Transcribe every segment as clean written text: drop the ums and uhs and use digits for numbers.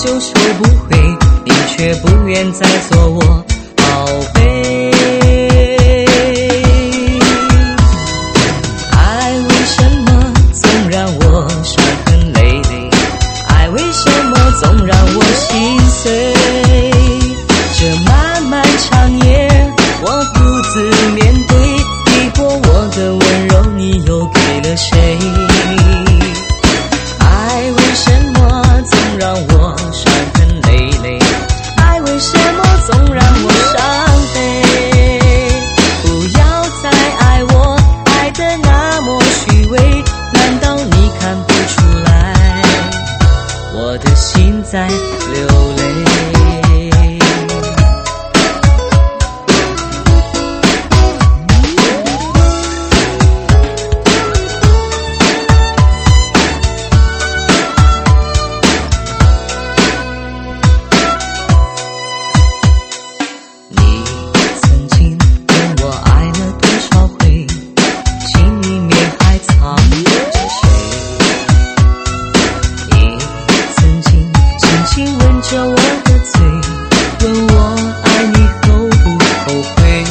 就收不回，你却不愿再做我宝贝。爱为什么总让我伤痕累累？爱为什么总让我心碎？这漫漫长夜我独自面对，抵过我的温柔你又给了谁？爱为什么总让我伤痕累累？爱为什么总让我伤悲？不要再爱我，爱得那么虚伪，难道你看不出来我的心在流泪？着我的嘴，问我爱你后不后悔？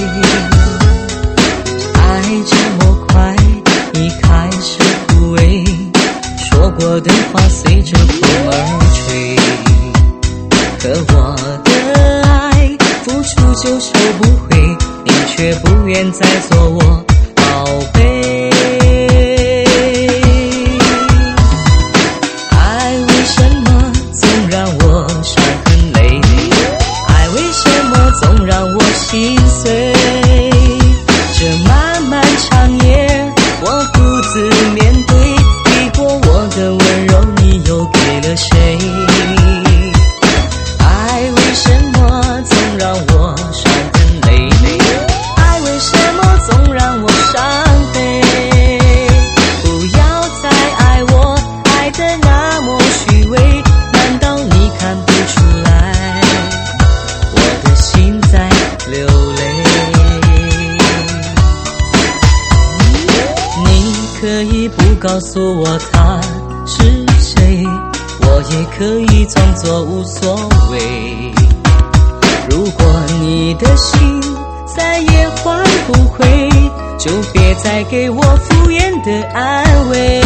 爱这么快已开始枯萎，说过的话随着风而吹。可我的爱付出就收不回，你却不愿再做我宝贝。爱为什么总让我伤痕累累？爱为什么总让我心碎？这漫漫长夜我独自面对，抵过我的温柔你又给了谁？爱为什么总让我伤痕累累？爱为什么总让我伤悲？不要再爱我，爱得那么虚伪，难道你看不出来我的心在流泪？你可以不告诉我他是谁，我也可以装作无所谓。如果你的心再也换不回，就别再给我敷衍的安慰。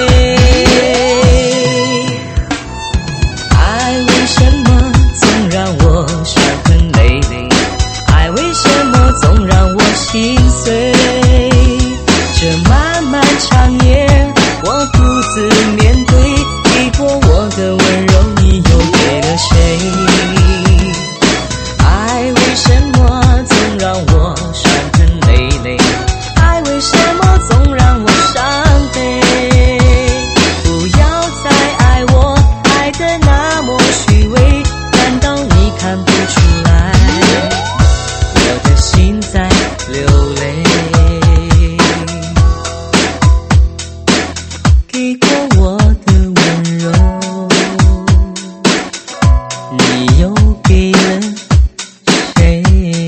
爱为什么总让我伤痕累累？爱为什么总让我心碎？这漫漫长夜我独自面对，抵过我的温柔你又给了谁？爱为什么总让我伤痕累累？爱为什么总让我伤悲？不要再爱我，爱得那么虚伪，难道你看不出来我的心在流泪？给过我的温柔你又给了谁？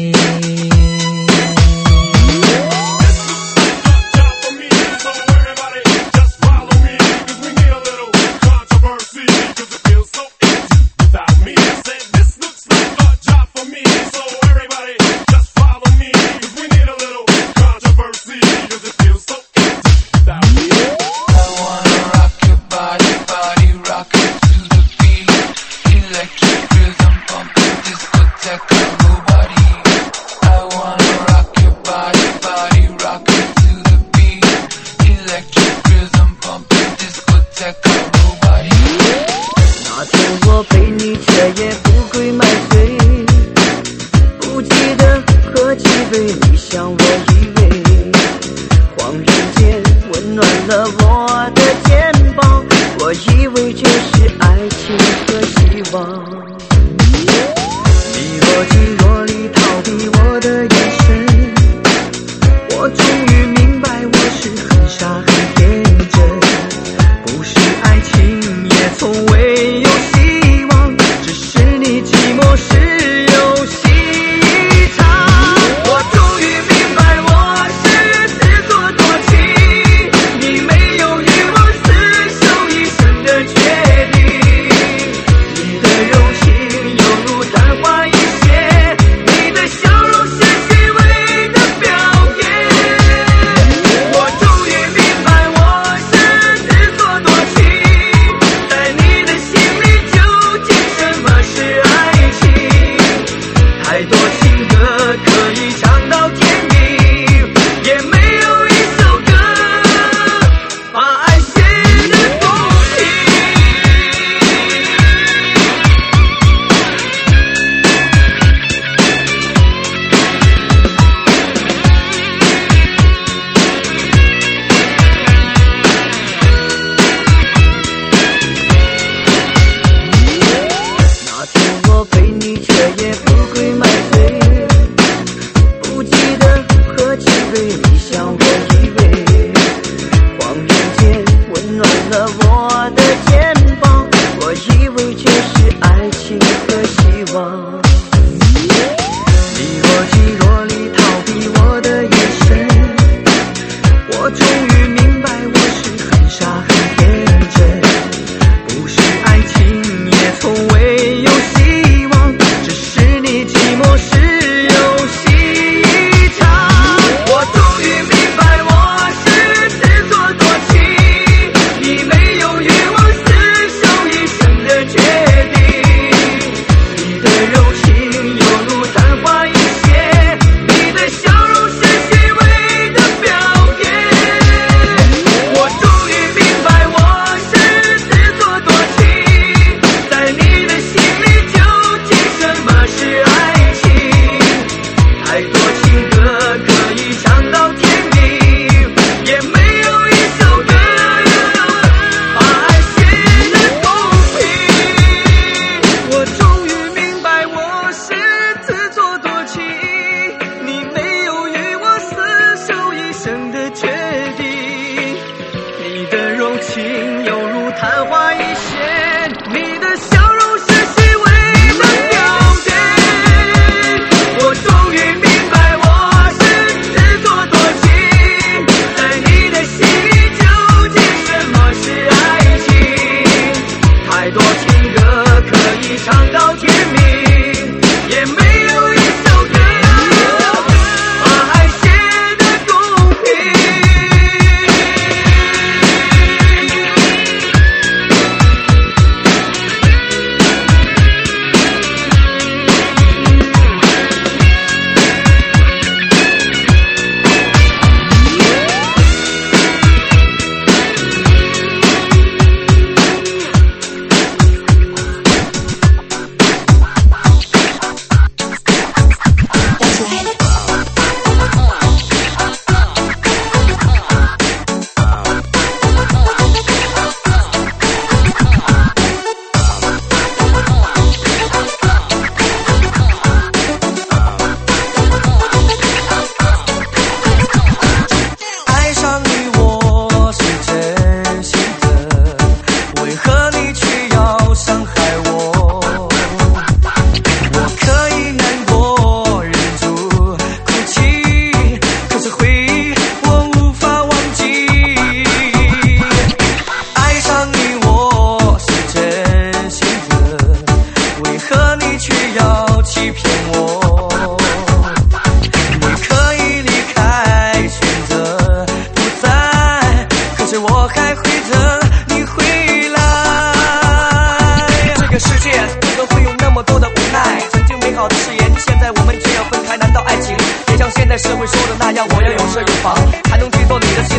那天我陪你彻夜不归买醉，不记得喝几杯，你想我以为恍然间温暖了我的肩膀，我以为这是爱情和希望。你若即若离逃避我的眼神，我终于明白我是很傻很天真，不是爱情也从未有希望，只是你寂寞时游戏一场。我终于明白我是自作多情，你没有与我厮守一生的决定，你的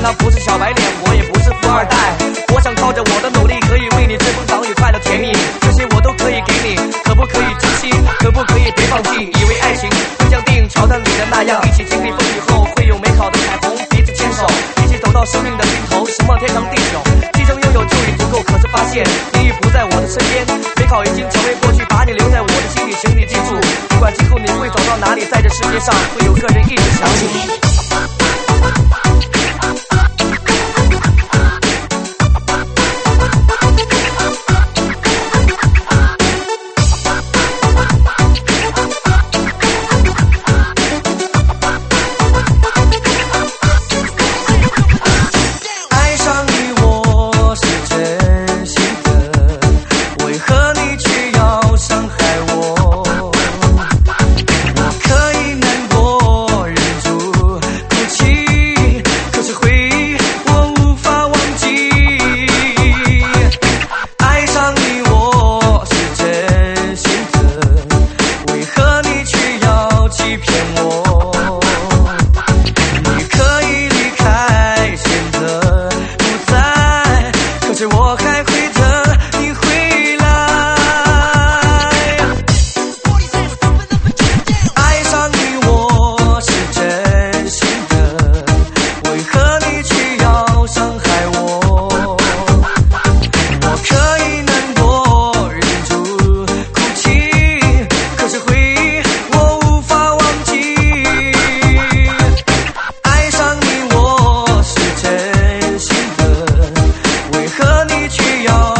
他不是小白脸，我也不是富二代。我想靠着我的努力，可以为你遮风挡雨，快乐甜蜜，这些我都可以给你，可不可以珍惜？可不可以别放弃？以为爱情会像电影桥段里的那样，一起经历风雨后会有美好的彩虹，彼此牵手，一起走到生命的尽头，什么天长地久，今生拥有就已足够。可是发现你已不在我的身边，美好已经成为过去，把你留在我的心里，请你记住，不管今后你会走到哪里，在这世界上会有个人一直想你。我还会等你回来，爱上你我是真心的，为何你却要伤害我？我可以难过忍住哭泣，可是回忆我无法忘记。爱上你我是真心的，为何你却要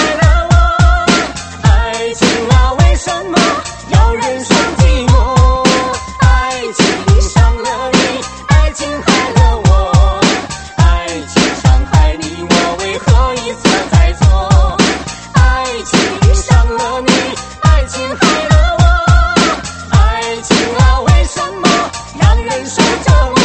了我。爱情啊，为什么要忍受寂寞？爱情伤了你，爱情害了我。爱情伤害你，我为何一错再错？爱情伤了你，爱情害了我。爱情啊，为什么让人受折磨？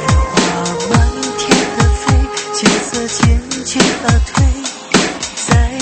渐而退，在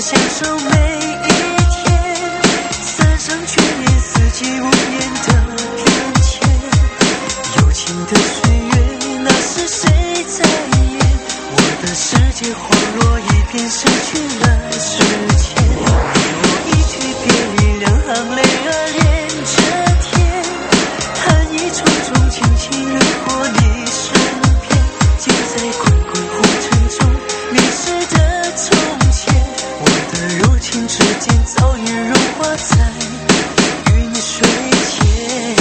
享受每一天，三生眷恋，四季无言的变迁。有情的岁月，那是谁在演？我的世界恍若一片，失去了时间。我一句别离，两行泪儿连着天，寒意重重，轻轻掠过你身边，就在滚滚红尘中迷失的从前。我的柔情之间早已融化在云水间。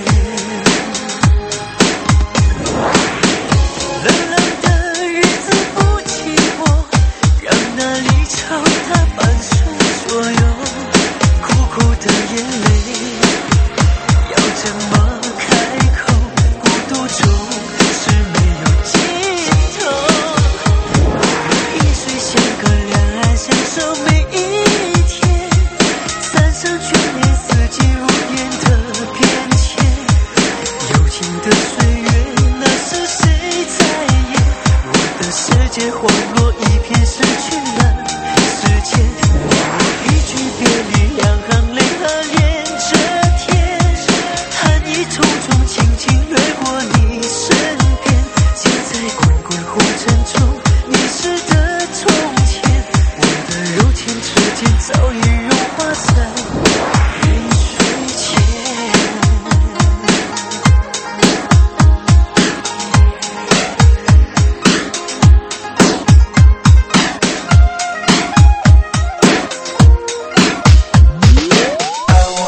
冷冷的日子不寂寞，让那离愁它伴随左右。苦苦的眼泪要怎么开口？孤独中是没有尽头。一水相隔，两岸相守每一天，三生眷恋，四季如烟的变迁。有情的岁月，那是谁在演？我的世界恍若一片，失去了时间。一句别离，两行泪儿连着天，寒意重重，轻轻掠过你身边，就在滚滚红尘中迷失的从前。我的柔情之间早已融化在云水间。 而我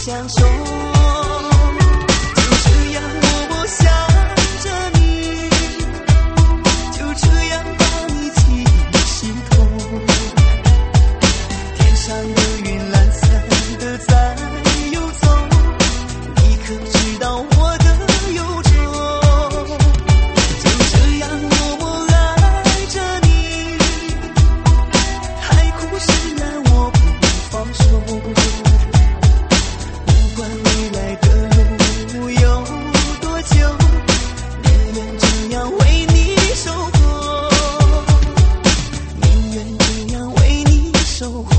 相守，就这样默默想着你，就这样把你记心头。天上的云懒散的在游走，你可知道我的忧愁？就这样默默爱着你，海枯石烂我不放手。不管未来的路有多久，宁愿这样为你守候，宁愿这样为你守候。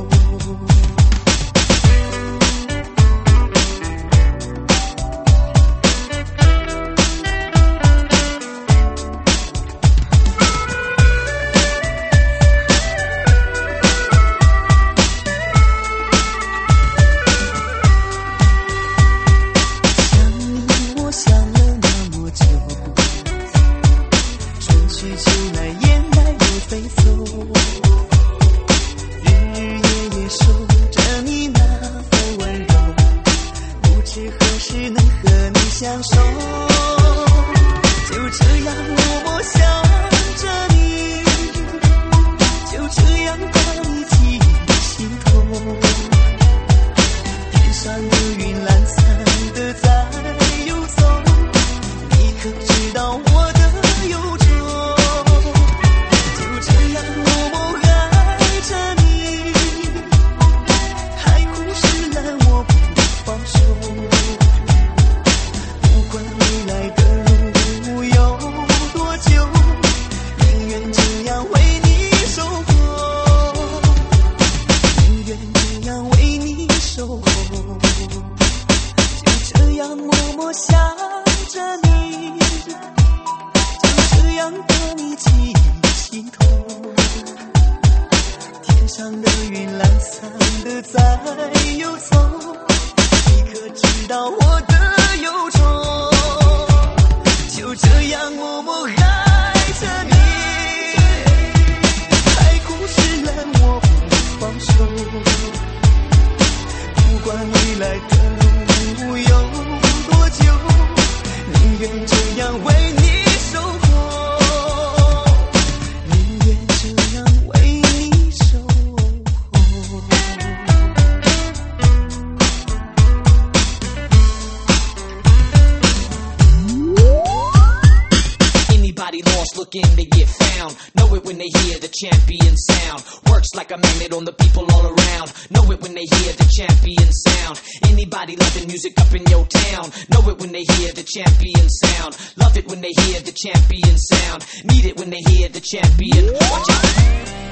Looking to get found, know it when they hear the champion sound. Works like a magnet on the people all around. Know it when they hear the champion sound. Anybody loving music up in your town, know it when they hear the champion sound. Love it when they hear the champion sound. Need it when they hear the champion. Watch out.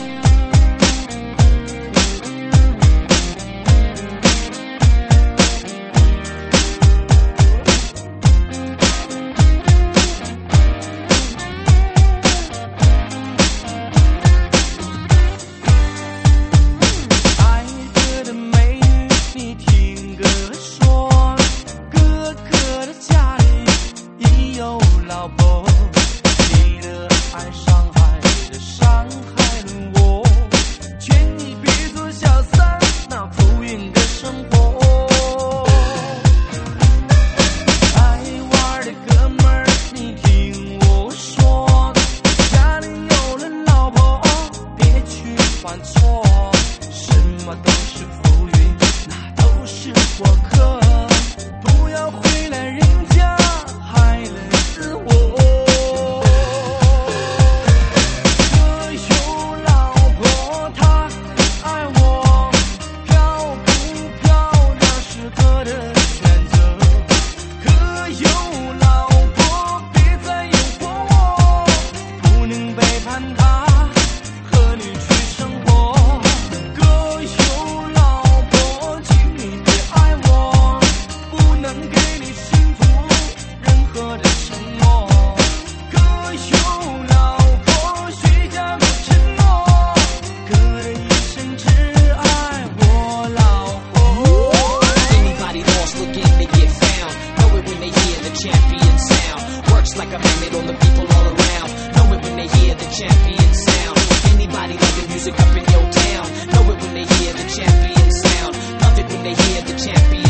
champion sound. Anybody loving music up in your town, know it when they hear the champion sound. Love it when they hear the champion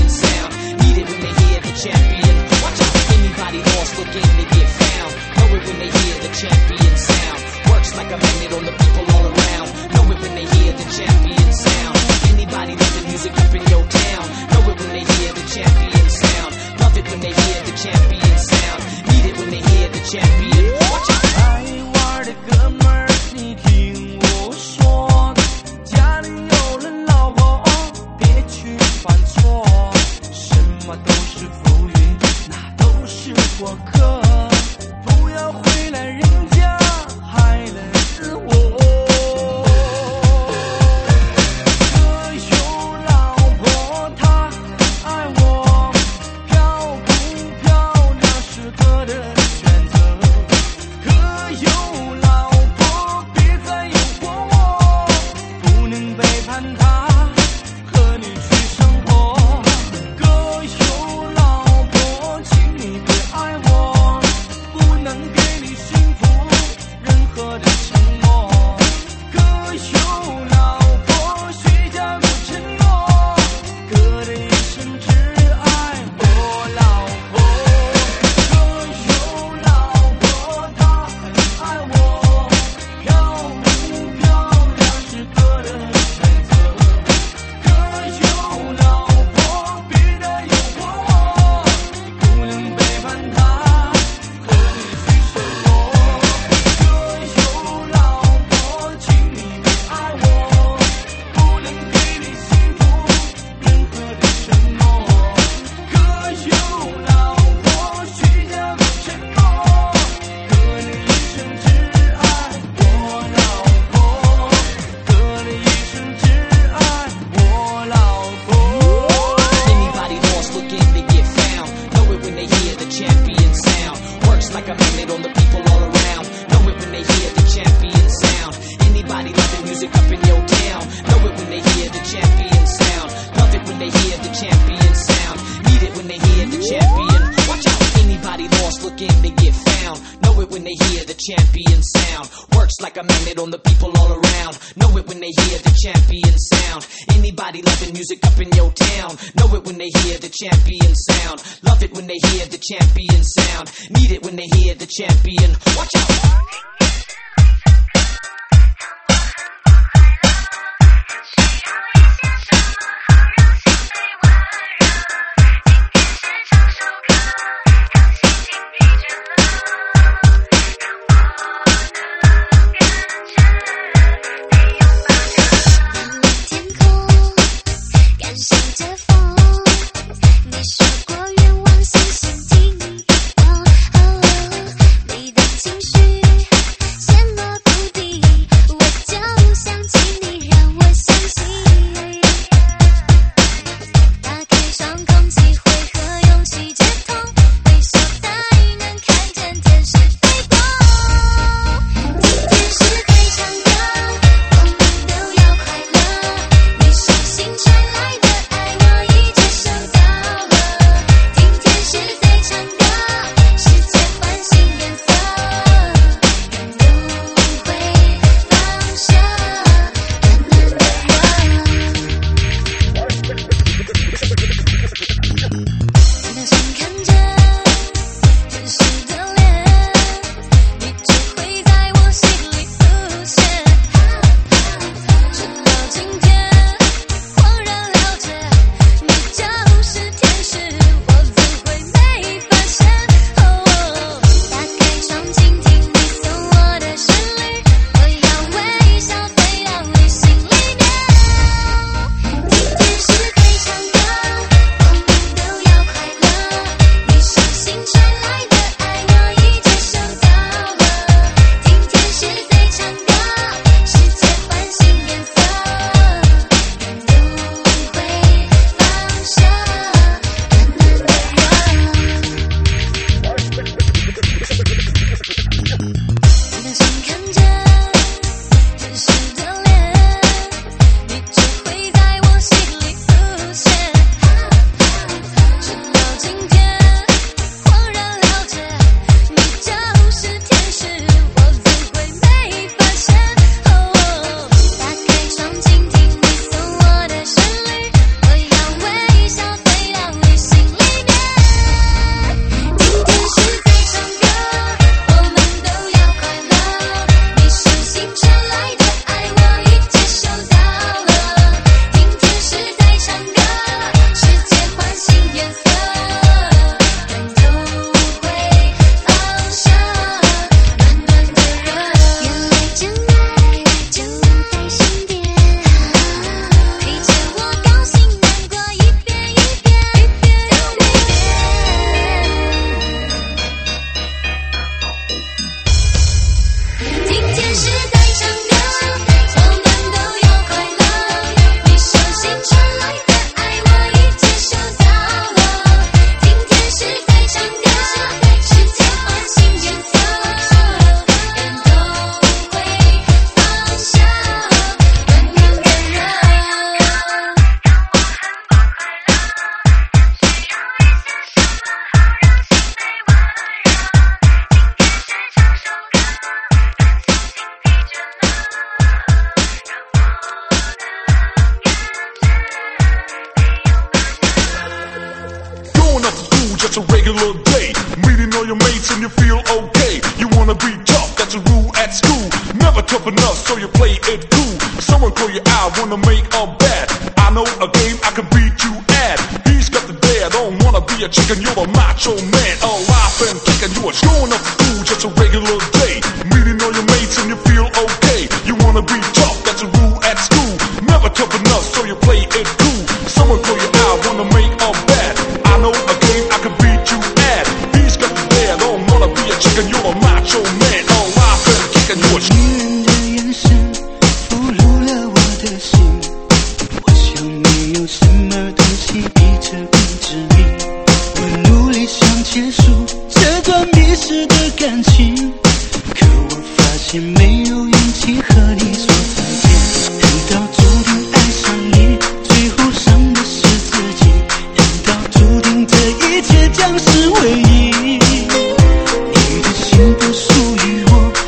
champion sound. Works like a magnet on the people all around. Know it when they hear the champion sound. Anybody loving music up in your town, know it when they hear the champion sound. Love it when they hear the champion sound. Need it when they hear the champion. Watch out! Just a regular day, meeting all your mates and you feel okay. You wanna be tough, that's a rule at school. Never tough enough, so you play it cool. Someone call you out, wanna make a bet. I know a game I can beat you at. He's got the dare, don't wanna be a chicken, you're a macho man. Alive and kicking, you are going up to school, just a regular day. Meeting all your mates and you feel okay. You wanna be tough, that's a rule at school. Never tough enough, so you play it cool. Someone call you out, wanna make a bet. I know a game I can beat you at. He's got the dare, don't wanna be a chicken, you're a macho man. Alive and kicking, you are。 女人的眼神俘虏了我的心，我想没有什么东西比这更致命。我努力想结束这段迷失的感情，可我发现没有勇气和你说再见。难道注定爱上你，最后伤的是自己？难道注定这一切将是唯一？你的心不属于我。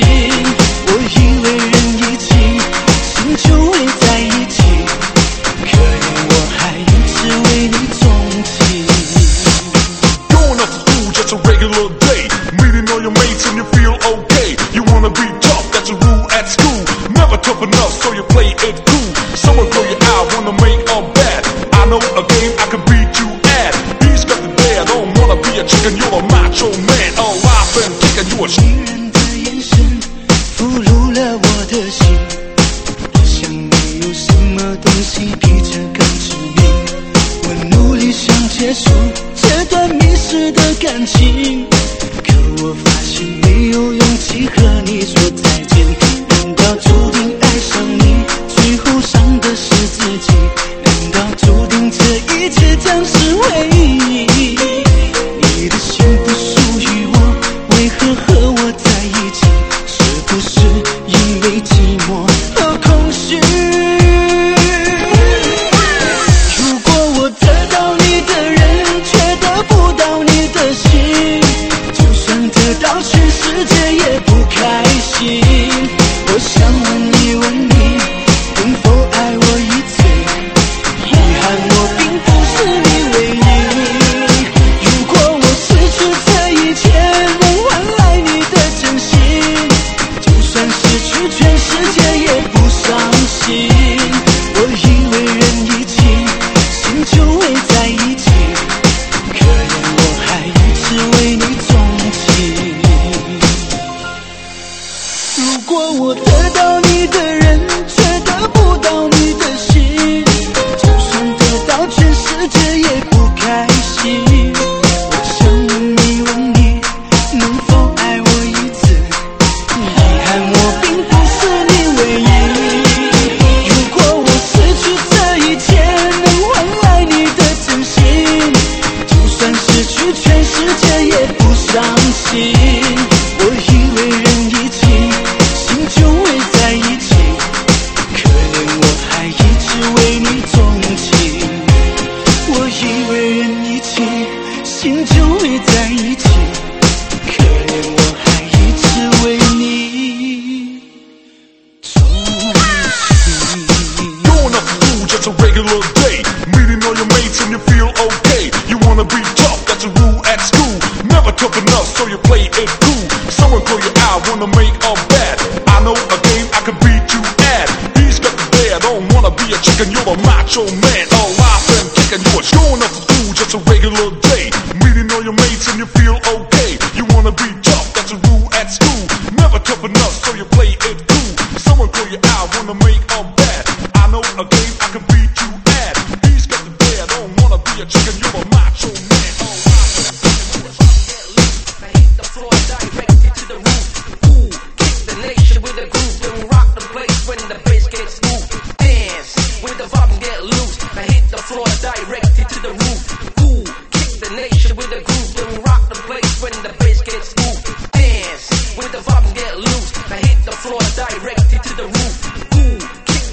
我以为人一起，心就会在一起，可怜我还一直为你钟情。 Going off to school, just a regular day. Meeting all your mates and you feel okay. You wanna be tough, that's a rule at school. Never tough enough, so you play it cool. Someone call you out, wanna make a bet. I know a game I can beat you at. He's got the dare, don't wanna be a chicken, you're a macho man. Oh, I've been kicking you a 女人的眼神俘虏了我的心，好像没有什么东西比这更致命。我努力想结束这段迷失的感情，可我发现没有勇气和你说再见。难道注定爱上你，最后伤的是自己？难道注定这一切将是回忆？你的心不属于我，为何和我在一起？是不是因为寂寞和空虚？如果我得到你的人，却得不到你的心，就算得到全世界也不开心。我想问一问你，能否爱我一次？遗憾我并不是你唯一。如果我失去这一切能换来你的真心，就算失去全世界也不伤心。我以为人一起，心就会在一起，可怜我还一直为你钟情。如果我得到你的人，却得不到你的心，就算得到全世界也不开心。我想问一问你，能否爱我一次？遗憾我并不是你唯一。如果我失去这一切能换来你的真心，就算失去全世界也不伤心。我以为人一起，心就会在一起，可怜我还一直为你钟情。我以为人一起，心就会在一起，可怜我还一直为你钟情。 Going up to school, just a regular day. Meeting all your mates and you feel okay. You wanna be tough, that's a rule at school. Never tough enough, so you play it cool. Someone call you out, wanna make a bet. I know a game I can beat you at. He's got the dare, don't wanna be a chicken, you're a macho man. Oh, I've been kicking you a going up to school, just a regular day. Meeting all your mates and you feel okay. You wanna be tough, that's a rule at school. Never tough enough, so you play it cool. Someone call you out, wanna make a bet. I know a game I can beat you at. He's got the dare, don't wanna be a chicken, you're a macho man. Oh, I hit the floor directed to the roof. Ooh, kick the nation with a groove, then rock the place when the bass gets smooth. Dance with the vibe and get loose. I hit the floor directed to the roof. Ooh, kick the nation with a groove, then rock the place when the bass gets smooth. Dance with the vibe and get loose. I hit the floor directed to the roof. Ooh, kick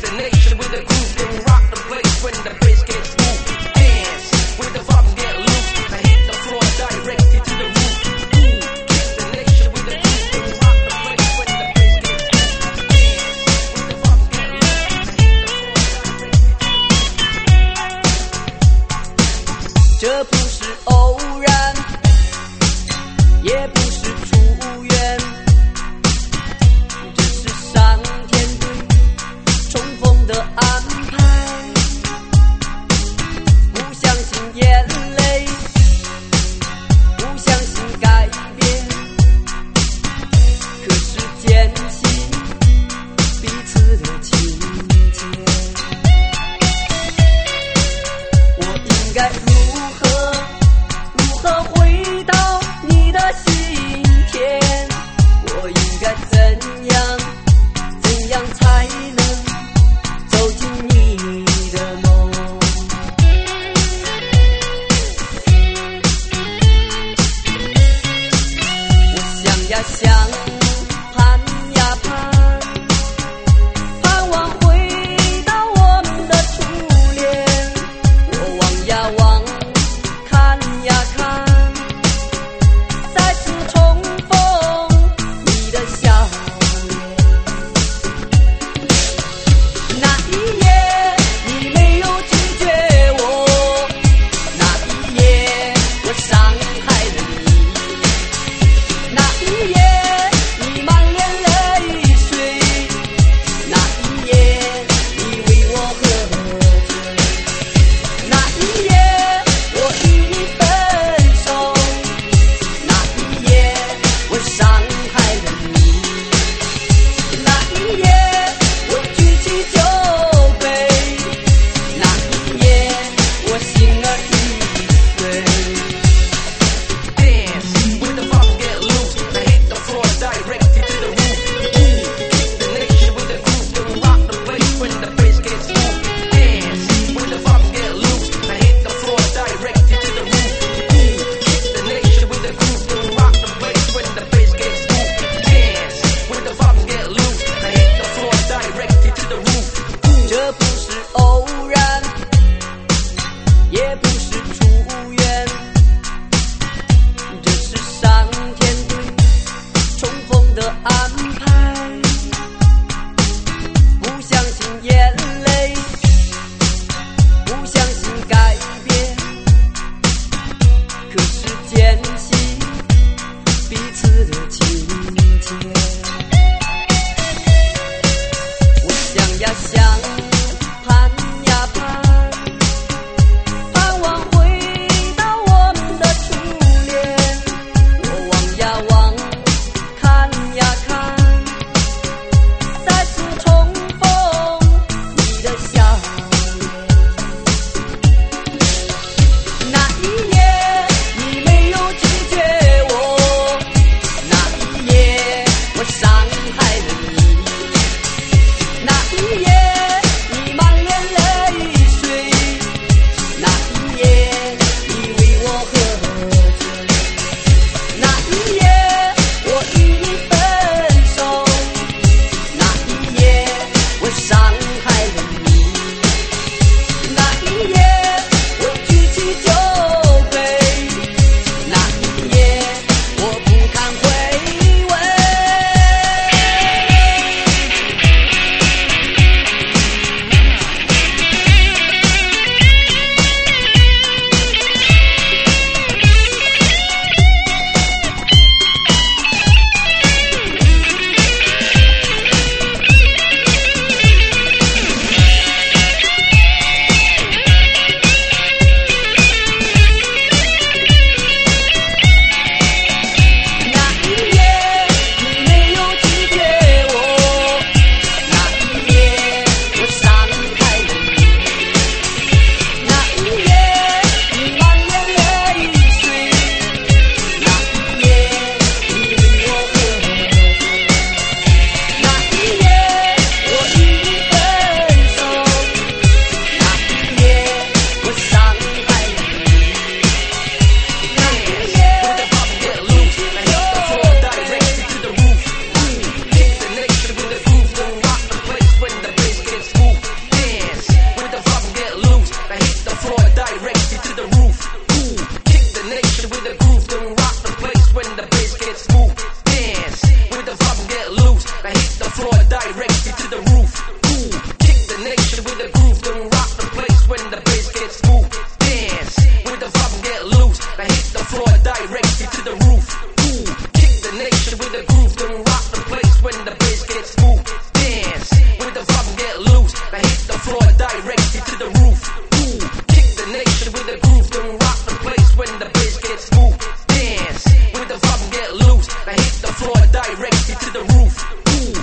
directly to the roof. Ooh, kick the nation with the groove, then rock the place when the bass gets smooth. Dance with the vibe and get loose. Now hit the floor directly to the roof. Ooh, kick the nation with the groove, then rock the place when the bass gets smooth. Dance with the vibe and get loose. Now hit the floor directly to the roof. Ooh, kick the nation with the groove, then rock the place when the bass gets smooth. Dance with the vibe and get loose. Now hit the floor directly to the roof. Ooh.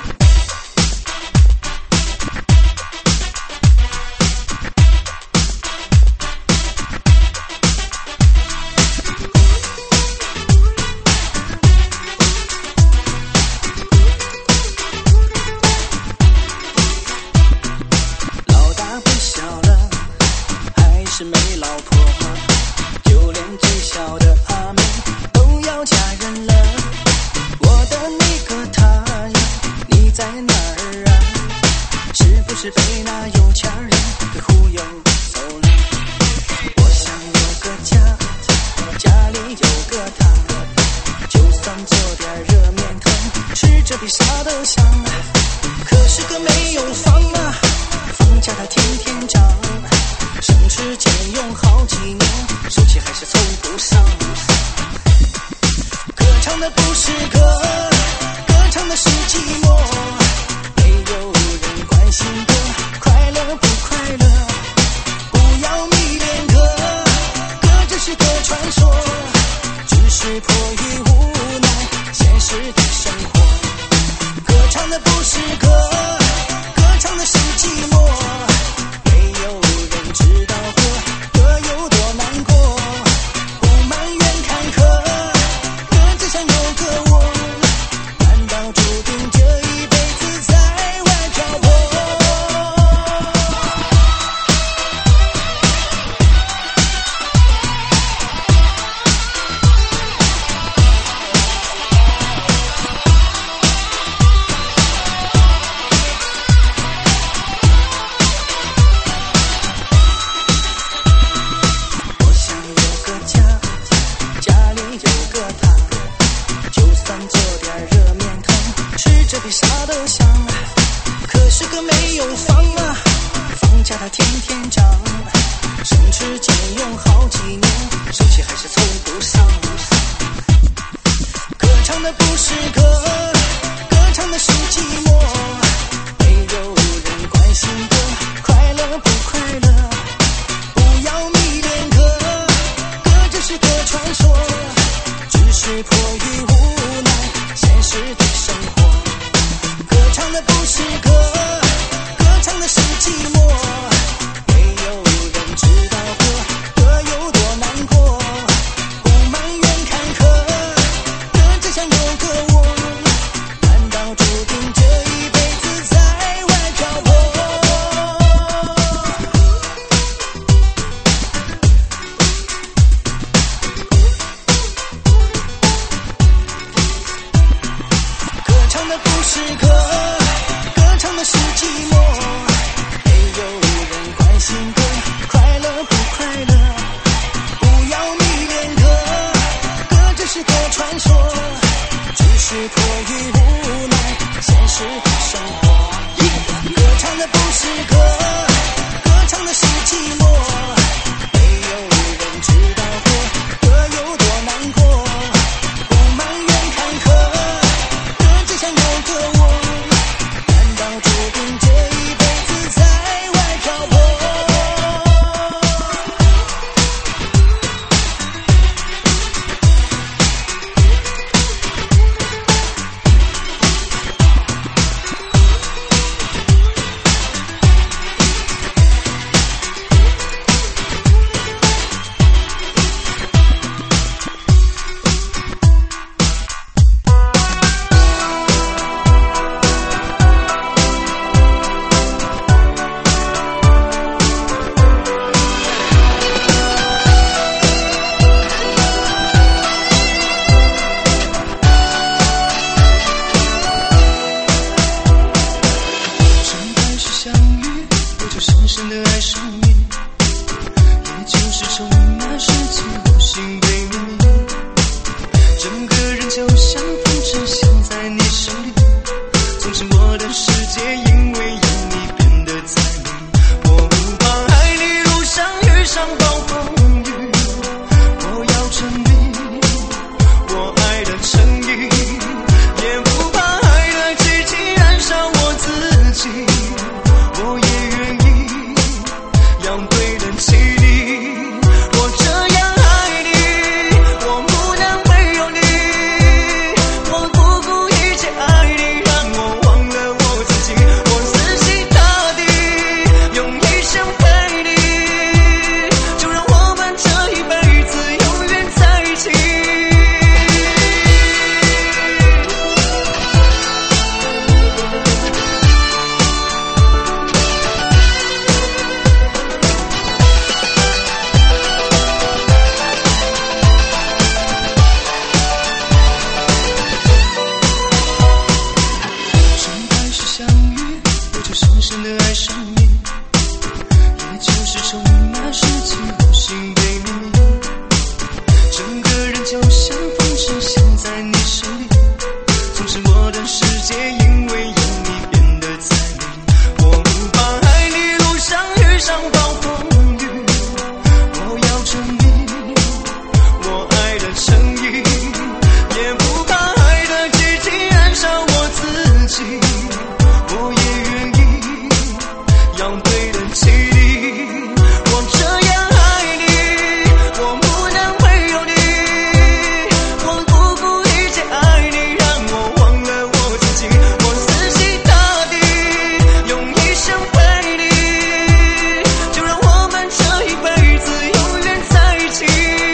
老大不小了，还是没老婆，就连最小的阿妹都要嫁人了。我的那个他呀，你在哪儿啊？是不是被那有钱人给忽悠走了？我想有个家，家里有个他，就算做点热面汤，吃着比啥都香啊。可是个没有房啊，房价它天天涨，省吃俭用好几年，手气还是凑不上。歌唱的不是歌，歌唱的是寂寞，没有人关心歌，快乐不快乐？不要迷恋歌，歌只是个传说，只是迫于无奈现实的生活。歌唱的不是歌，歌唱的是寂寞，没有人知道歌有多难过。不埋怨坎坷，歌只想有个我，难道注定这一辈子在外漂泊？我想有个家，家里有个他，就算做点热面汤，吃着比啥都香啊。可是个没有房啊，房价它天天涨，省吃俭用好几年，手气还是凑不上。歌唱的不是歌，歌唱的是寂寞，没有人关心歌，快乐不快乐？不要迷恋歌，歌只是个传说，只是迫于无奈现实的生活。歌唱的不是歌，歌唱的是寂寞，没有人知道歌有多难过。不埋怨坎坷，歌只想有个我，难道注定这一辈子在外漂泊？歌唱的不是歌，歌唱的界因为有你变得再美。我不怕爱你路上遇上暴风雨，我要证明我爱的诚意，也不怕爱的寂静燃烧我自己。我也愿意要对得起你，我这样爱你，我不能没有你，我不顾一切爱你，让我忘了我自己，我死心塌地用一生陪你，就让我们这一辈子永远在一起。从开始相遇，我就深深地爱上你，也就是从那时起，我心被你，整个人就像风筝陷在你手里，从此我的世界因为有你变得再美。我不怕爱你路上遇上暴风雨，我要证明我爱的诚意，也不怕爱的寂静燃烧我自己。我也愿意要对得起你，我这样爱你，我不能没有你，我不顾一切爱你，让我忘了我自己，我死心塌地用一生陪你，就让我们这一辈子永远在一起。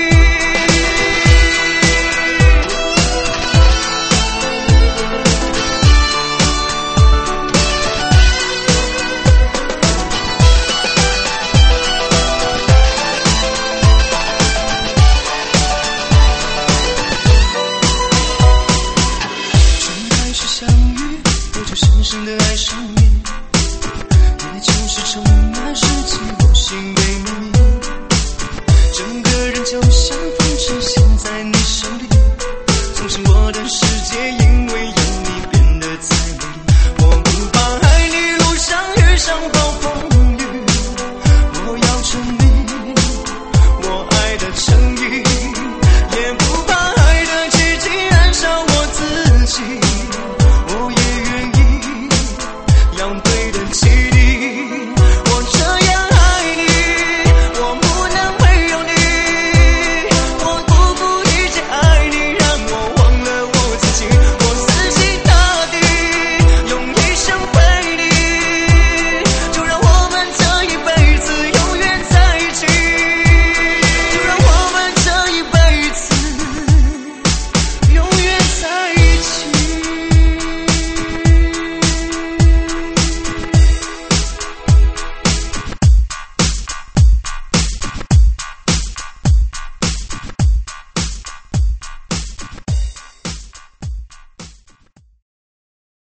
从开始相遇，我就深深地爱上你，也就是从那时起，我心被你，整